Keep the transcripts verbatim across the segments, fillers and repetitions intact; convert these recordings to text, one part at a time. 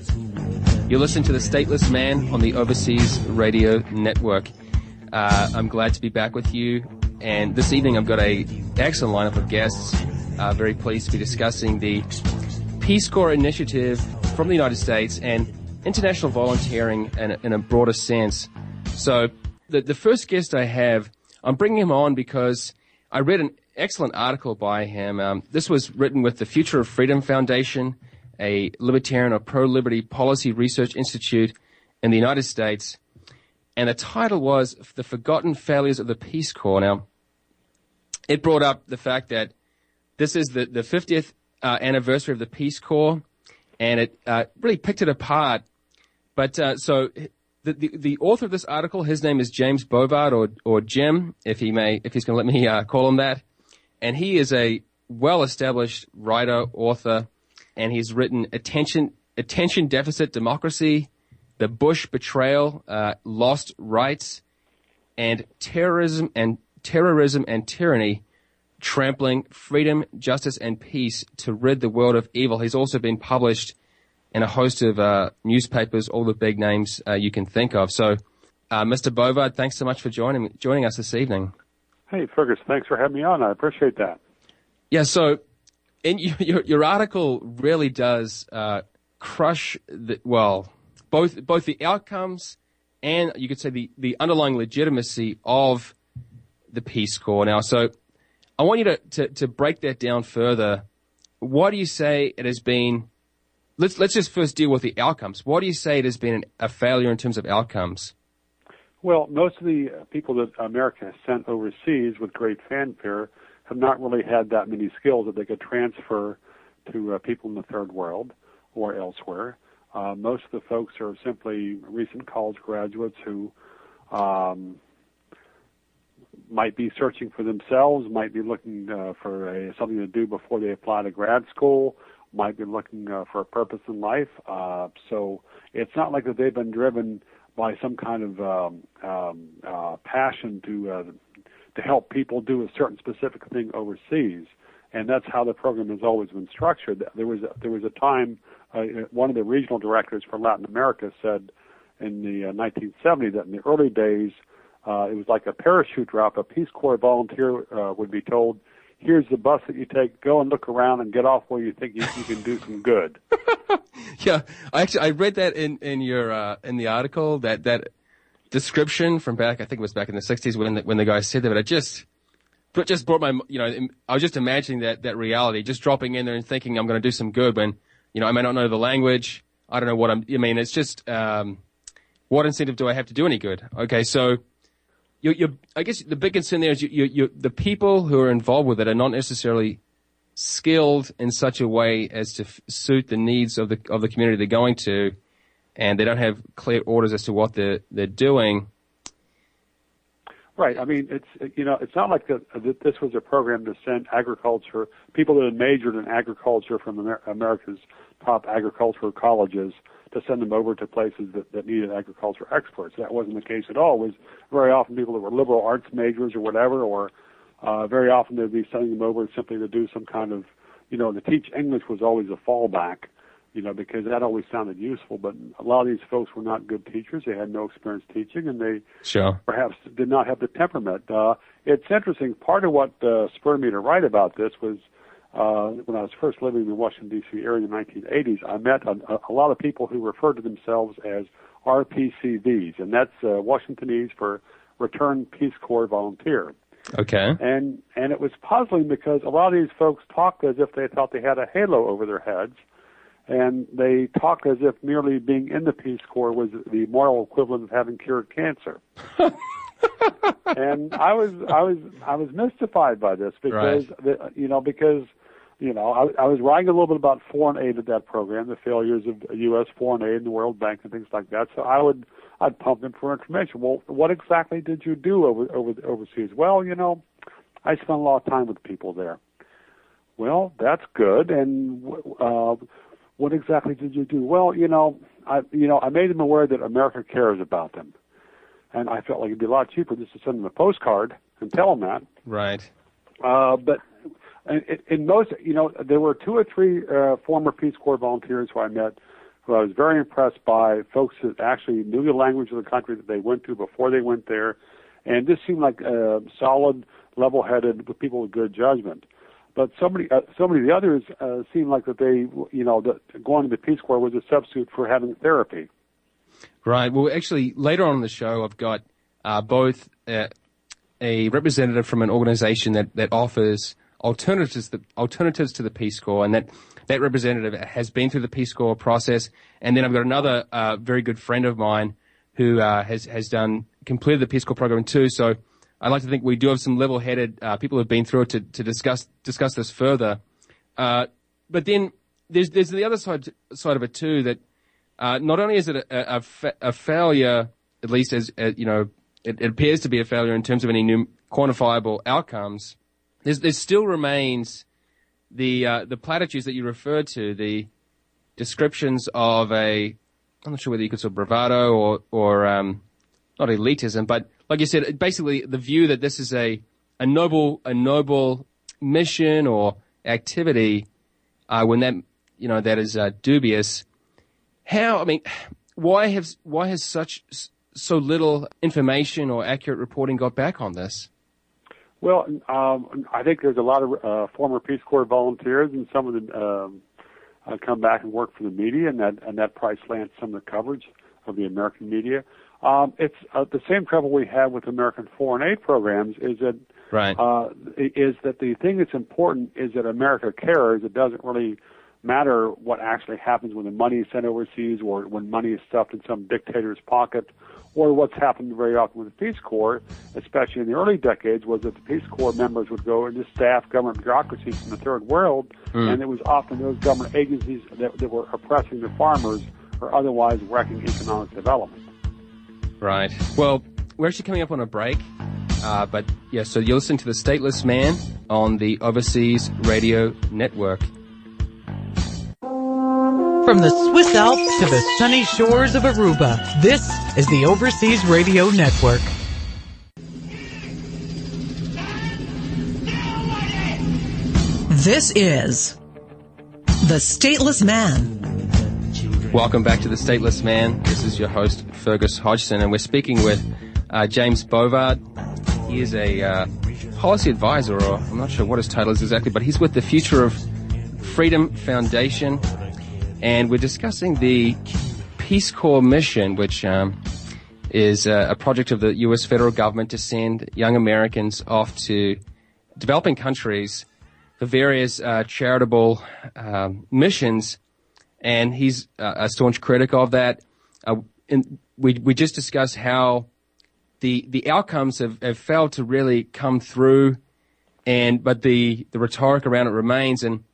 You're listening to The Stateless Man on the Overseas Radio Network. Uh, I'm glad to be back with you. And this evening I've got a excellent lineup of guests. Uh, very pleased to be discussing the Peace Corps initiative from the United States and international volunteering in, in a broader sense. So the, the first guest I have, I'm bringing him on because I read an excellent article by him. Um, this was written with the Future of Freedom Foundation, a libertarian or pro-liberty policy research institute in the United States. And the title was The Forgotten Failures of the Peace Corps. Now, it brought up the fact that this is the, the fiftieth uh, anniversary of the Peace Corps, and it uh, really picked it apart. But uh, so the, the the author of this article, his name is James Bovard, or or Jim, if he may, if he's going to let me uh, call him that. And he is a well-established writer, author, and he's written Attention Attention Deficit Democracy, The Bush Betrayal, uh, Lost Rights, and Terrorism and Terrorism and Tyranny, Trampling Freedom, Justice, and Peace to Rid the World of Evil. He's also been published in a host of uh, newspapers, all the big names uh, you can think of. So, uh, Mister Bovard, thanks so much for joining joining us this evening. Hey, Fergus, thanks for having me on. I appreciate that. Yeah, so in your, your article really does uh, crush, the, well, both both the outcomes and you could say the, the underlying legitimacy of the Peace Corps. Now, so I want you to, to, to break that down further. What do you say it has been? Let's let's just first deal with the outcomes. What do you say it has been a failure in terms of outcomes? Well, most of the people that America has sent overseas with great fanfare have not really had that many skills that they could transfer to uh, people in the third world or elsewhere. Uh, most of the folks are simply recent college graduates who um, might be searching for themselves, might be looking uh, for a, something to do before they apply to grad school, might be looking uh, for a purpose in life. Uh, so it's not like that they've been driven by some kind of um, um, uh, passion to uh, to help people do a certain specific thing overseas, and that's how the program has always been structured. There was a, there was a time uh, one of the regional directors for Latin America said in the uh, nineteen seventies that in the early days uh, it was like a parachute drop. A Peace Corps volunteer uh, would be told, "Here's the bus that you take. Go and look around and get off where you think you, you can do some good." Yeah, I actually I read that in in your uh, in the article, that that description from back, I think it was back in the sixties when the, when the guy said that. But it just but just brought my, you know, I was just imagining that that reality, just dropping in there and thinking I'm going to do some good when, you know, I may not know the language, I don't know what I'm. I mean, it's just um, what incentive do I have to do any good? Okay, so you you I guess the big concern there is you you, you the people who are involved with it are not necessarily skilled in such a way as to f- suit the needs of the of the community they're going to, and they don't have clear orders as to what they're they're doing. Right. I mean, it's you know, it's not like that, that this was a program to send agriculture people that had majored in agriculture from Amer- America's top agricultural colleges to send them over to places that, that needed agriculture experts. That wasn't the case at all. It was very often people that were liberal arts majors or whatever, or Uh, very often they'd be sending them over simply to do some kind of, you know, to teach English was always a fallback, you know, because that always sounded useful. But a lot of these folks were not good teachers. They had no experience teaching, and they sure. perhaps did not have the temperament. Uh, it's interesting. Part of what uh, spurred me to write about this was uh, when I was first living in the Washington, D C area in the nineteen eighties, I met a, a lot of people who referred to themselves as R P C Vs, and that's uh, Washingtonese for Returned Peace Corps Volunteer. Okay. And and it was puzzling because a lot of these folks talked as if they thought they had a halo over their heads, and they talked as if merely being in the Peace Corps was the moral equivalent of having cured cancer. And I was I was I was mystified by this because right. the, you know because you know I, I was writing a little bit about foreign aid of that program, the failures of U S foreign aid and the World Bank and things like that. So I would. I'd pump them for information. Well, what exactly did you do over, over overseas? Well, you know, I spent a lot of time with people there. Well, that's good. And uh, what exactly did you do? Well, you know, I you know I made them aware that America cares about them, and I felt like it'd be a lot cheaper just to send them a postcard and tell them that. Right. Uh, but in, in most, you know, there were two or three uh, former Peace Corps volunteers who I met who I was very impressed by, folks that actually knew the language of the country that they went to before they went there, and just seemed like uh, solid, level-headed with people with good judgment. But so many, uh, so many of the others uh, seemed like that they, you know, that going to the Peace Corps was a substitute for having therapy. Right. Well, actually, later on in the show, I've got uh, both uh, a representative from an organization that, that offers alternatives to, alternatives to the Peace Corps, and that, that representative has been through the Peace Corps process. And then I've got another uh, very good friend of mine who uh, has, has done completed the Peace Corps program too. So I like to think we do have some level-headed uh, people who have been through it to, to discuss discuss this further. Uh, but then there's there's the other side side of it too, that uh, not only is it a, a, a, fa- a failure, at least as, as you know, it, it appears to be a failure in terms of any new quantifiable outcomes. There's, there still remains the uh, the platitudes that you referred to, the descriptions of a, I'm not sure whether you could say bravado or or um, not elitism, but like you said, basically the view that this is a, a noble, a noble mission or activity, uh, when that, you know, that is, uh, dubious. How, I mean, why has, why has such, so little information or accurate reporting got back on this? Well, um, I think there's a lot of, uh, former Peace Corps volunteers, and some of them, um, uh, come back and work for the media, and that, and that probably slants some of the coverage of the American media. Um, it's uh, the same trouble we have with American foreign aid programs is that right. uh, is that the thing that's important is that America cares. It doesn't really matter what actually happens when the money is sent overseas or when money is stuffed in some dictator's pocket, or what's happened very often with the Peace Corps, especially in the early decades, was that the Peace Corps members would go and just staff government bureaucracies from the third world, mm. and it was often those government agencies that, that were oppressing the farmers or otherwise wrecking economic development. Right. Well, we're actually coming up on a break, uh, but yeah, so you're listening to The Stateless Man on the Overseas Radio Network. From the Swiss Alps to the sunny shores of Aruba, this is the Overseas Radio Network. This is The Stateless Man. Welcome back to The Stateless Man. This is your host, Fergus Hodgson, and we're speaking with uh, James Bovard. He is a uh, policy advisor, or I'm not sure what his title is exactly, but he's with the Future of Freedom Foundation, and we're discussing the Peace Corps mission, which um, is uh, a project of the U S federal government to send young Americans off to developing countries for various uh, charitable um, missions. And he's uh, a staunch critic of that. Uh, and we we just discussed how the the outcomes have, have failed to really come through, and but the, the rhetoric around it remains. And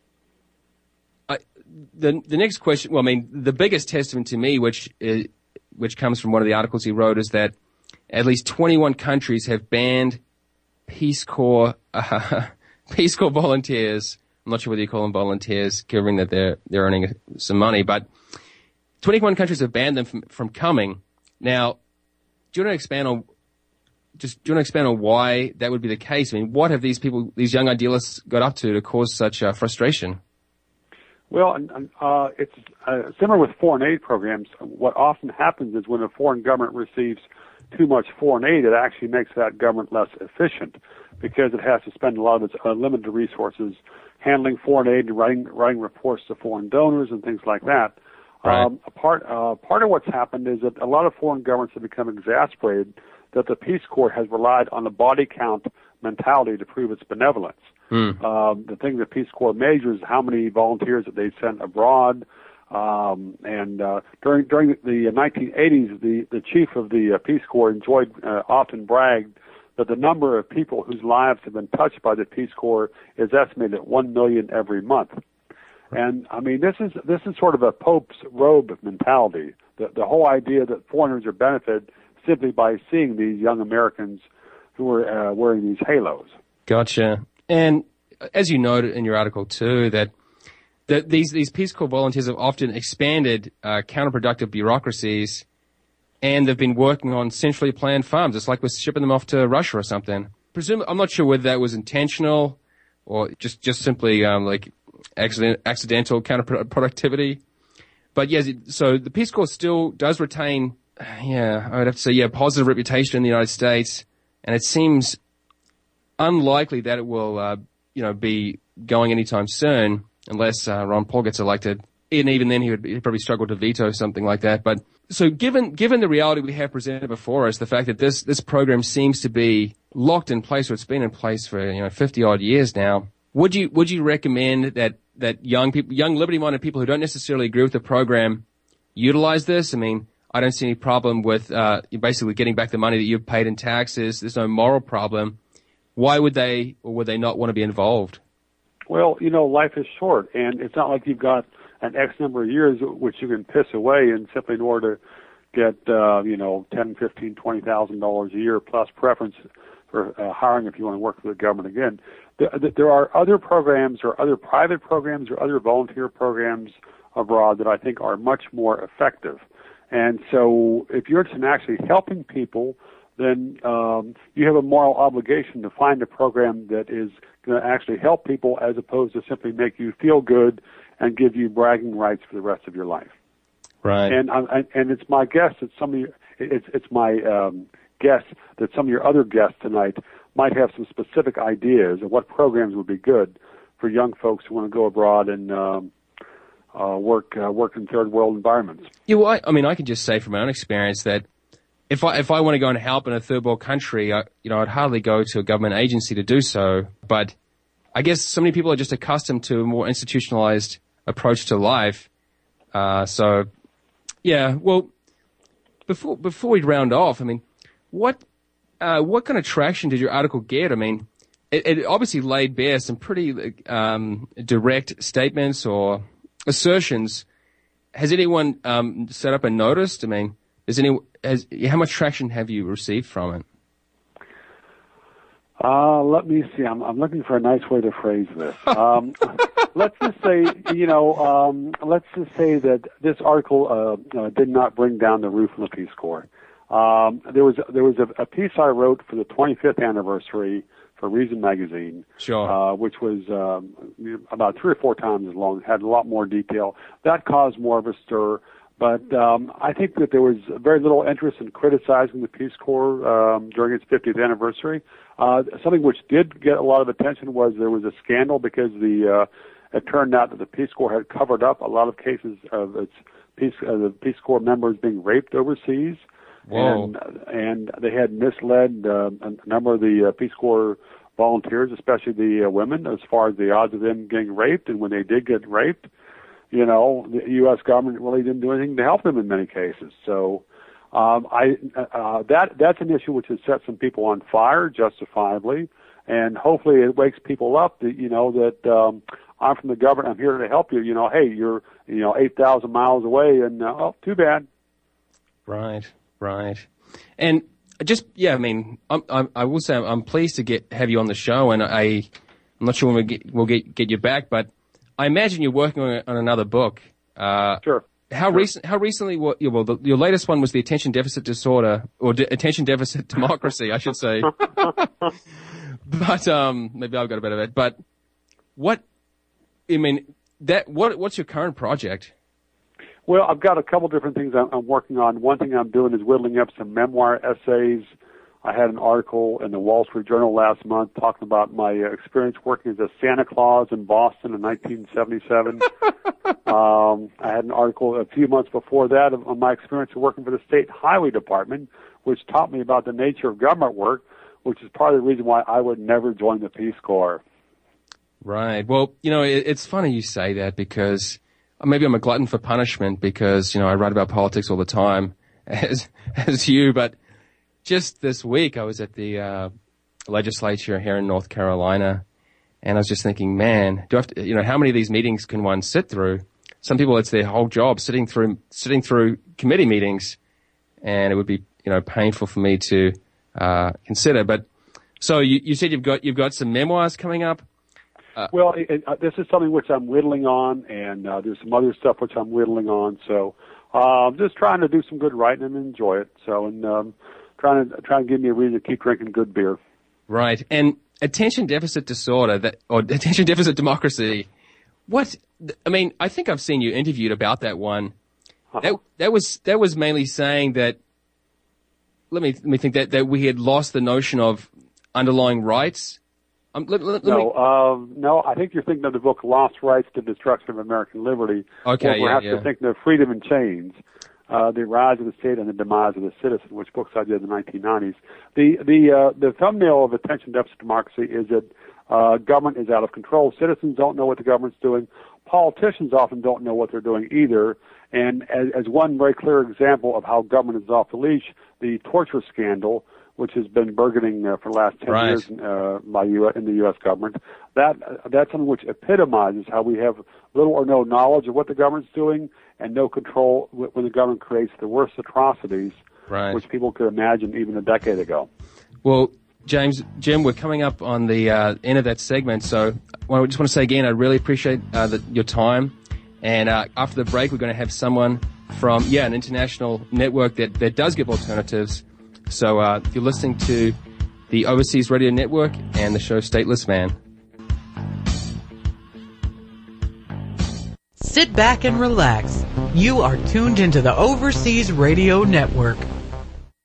I, the the next question, well, I mean, the biggest testament to me, which is, which comes from one of the articles he wrote, is that at least twenty-one countries have banned Peace Corps uh, Peace Corps volunteers. I'm not sure whether you call them volunteers, given that they're they're earning some money, but twenty-one countries have banned them from, from coming. Now, do you want to expand on just do you want to expand on why that would be the case? I mean, what have these people, these young idealists, got up to to cause such uh, frustration? Well, uh, it's uh, similar with foreign aid programs. What often happens is when a foreign government receives too much foreign aid, it actually makes that government less efficient because it has to spend a lot of its unlimited resources handling foreign aid and writing, writing reports to foreign donors and things like that. Right. Um, a part, uh, part of what's happened is that a lot of foreign governments have become exasperated that the Peace Corps has relied on the body count mentality to prove its benevolence. Mm. Um, the thing the Peace Corps measures is how many volunteers that they sent abroad. Um, and uh, during during the nineteen eighties, the, the chief of the uh, Peace Corps enjoyed uh, often bragged that the number of people whose lives have been touched by the Peace Corps is estimated at one million every month. And I mean, this is this is sort of a Pope's robe mentality. The the whole idea that foreigners are benefited simply by seeing these young Americans who are uh, wearing these halos. Gotcha. And as you noted in your article too, that that these these Peace Corps volunteers have often expanded uh, counterproductive bureaucracies, and they've been working on centrally planned farms. It's like we're shipping them off to Russia or something. Presume I'm not sure whether that was intentional or just just simply um, like accident, accidental counterproductivity. but yes, it, so the Peace Corps still does retain, yeah, I would have to say, yeah, positive reputation in the United States, and it seems unlikely that it will, uh, you know, be going anytime soon unless uh, Ron Paul gets elected. And even then, he would he'd probably struggle to veto something like that. But so, given given the reality we have presented before us, the fact that this this program seems to be locked in place, or it's been in place for you know fifty odd years now, would you would you recommend that that young people, young liberty-minded people who don't necessarily agree with the program, utilize this? I mean, I don't see any problem with uh, basically getting back the money that you've paid in taxes. There's no moral problem. Why would they or would they not want to be involved? Well, you know, life is short, and it's not like you've got an X number of years which you can piss away and simply in order to get, uh, you know, ten, fifteen, twenty thousand dollars a year plus preference for uh, hiring if you want to work for the government again. There are other programs or other private programs or other volunteer programs abroad that I think are much more effective. And so if you're interested in actually helping people, then um, you have a moral obligation to find a program that is going to actually help people as opposed to simply make you feel good and give you bragging rights for the rest of your life. Right. And I, and it's my guess that some of you, it's it's my um, guess that some of your other guests tonight might have some specific ideas of what programs would be good for young folks who want to go abroad and um, uh, work uh, work in third world environments. Yeah, well, I, I mean, I can just say from my own experience that if I if I want to go and help in a third world country, I, you know, I'd hardly go to a government agency to do so. But I guess so many people are just accustomed to a more institutionalized approach to life. Uh, so, yeah. Well, before before we round off, I mean, what uh, what kind of traction did your article get? I mean, it, it obviously laid bare some pretty um, direct statements or assertions. Has anyone um, set up and noticed? I mean, is any has how much traction have you received from it? Uh, let me see. I'm, I'm looking for a nice way to phrase this. Um, let's just say, you know, um, let's just say that this article uh, uh, did not bring down the roof of the Peace Corps. Um, there was there was a, a piece I wrote for the twenty-fifth anniversary for Reason Magazine, sure, uh, which was um, about three or four times as long, had a lot more detail. That caused more of a stir. But um, I think that there was very little interest in criticizing the Peace Corps um, during its fiftieth anniversary. Uh, something which did get a lot of attention was there was a scandal because the uh, it turned out that the Peace Corps had covered up a lot of cases of its Peace, uh, the Peace Corps members being raped overseas. Whoa. And, and they had misled uh, a number of the uh, Peace Corps volunteers, especially the uh, women, as far as the odds of them getting raped. And when they did get raped, you know, the U S government really didn't do anything to help them in many cases. So um, I uh, that that's an issue which has set some people on fire, justifiably, and hopefully it wakes people up that, you know, that um, I'm from the government, I'm here to help you. You know, hey, you're, you know, eight thousand miles away, and, uh, oh, too bad. Right, right. And just, yeah, I mean, I'm, I'm, I will say I'm pleased to get have you on the show, and I, I'm not sure when we'll get, we'll get, get you back, but I imagine you're working on, on another book. Uh, sure. How sure. recent? How recently? Well, well the, your latest one was the attention deficit disorder, or de- attention deficit democracy, I should say. But um, maybe I've got a bit of it. But what? I mean, that. What? What's your current project? Well, I've got a couple different things I'm, I'm working on. One thing I'm doing is whittling up some memoir essays. I had an article in the Wall Street Journal last month talking about my uh, experience working as a Santa Claus in Boston in nineteen seventy-seven. um, I had an article a few months before that of, of my experience of working for the State Highway Department, which taught me about the nature of government work, which is part of the reason why I would never join the Peace Corps. Right. Well, you know, it, it's funny you say that because maybe I'm a glutton for punishment because, you know, I write about politics all the time as as you, but just this week, I was at the uh, legislature here in North Carolina, and I was just thinking, man, do I have to, you know, how many of these meetings can one sit through? Some people, it's their whole job sitting through sitting through committee meetings, and it would be, you know, painful for me to uh, consider. But so you, you said you've got you've got some memoirs coming up. Uh, well, it, uh, this is something which I'm whittling on, and uh, there's some other stuff which I'm whittling on. So uh, I'm just trying to do some good writing and enjoy it. So and. Um, Trying to trying to give me a reason to keep drinking good beer. Right, and attention deficit disorder, that or attention deficit democracy. What I mean, I think I've seen you interviewed about that one. Uh-huh. That that was that was mainly saying that. Let me let me think that, that we had lost the notion of underlying rights. Um, let, let, let no, me... um, no. I think you're thinking of the book "Lost Rights to Destruction of American Liberty." Okay, or perhaps yeah, you're yeah. thinking of "Freedom in Chains," uh, "The Rise of the State and the Demise of the Citizen," which books I did in the nineteen nineties. The the uh, the thumbnail of Attention Deficit Democracy is that uh, government is out of control. Citizens don't know what the government's doing. Politicians often don't know what they're doing either. And as, as one very clear example of how government is off the leash, the torture scandal, which has been burgeoning uh, for the last ten right. years uh, by U S, in the U S government, that uh, that's something which epitomizes how we have little or no knowledge of what the government's doing and no control when the government creates the worst atrocities, right. which people could imagine even a decade ago. Well, James, Jim, we're coming up on the uh, end of that segment, so I just want to say again, I really appreciate uh, the, your time. And uh, after the break, we're going to have someone from, yeah, an international network that, that does give alternatives. So uh, if you're listening to the Overseas Radio Network and the show Stateless Man. Sit back and relax. You are tuned into the Overseas Radio Network.